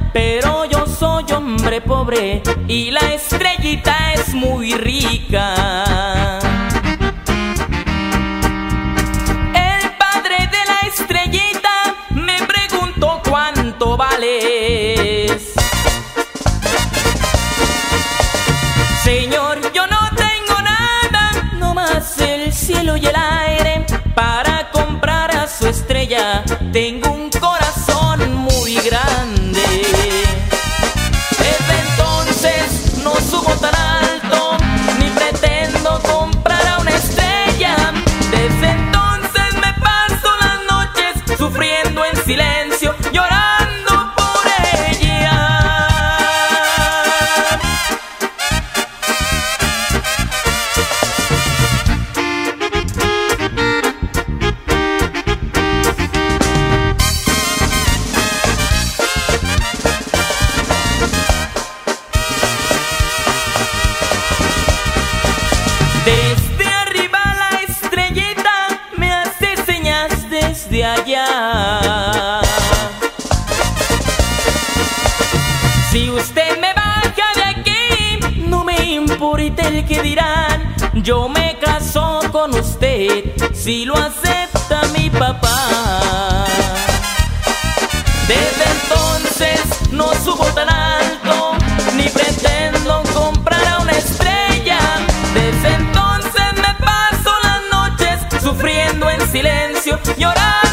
pero yo soy hombre pobre y la estrellita es muy rica. El padre de la estrellita me preguntó cuánto vales. Señor, yo no tengo nada, nomás el cielo y el aire. Para comprar a su estrella tengo un corazón muy grande. Desde entonces no subo tan alto, ni pretendo comprar a una estrella. Desde entonces me paso las noches sufriendo en silencio, llorando por ella. Desde arriba la estrellita me hace señas desde allá. Si usted me baja de aquí, no me importa el que dirán. Yo me caso con usted si lo acepta mi papá. Desde entonces no subo tan alto, ni pretendo comprar a una estrella. Desde entonces me paso las noches sufriendo en silencio, llorando.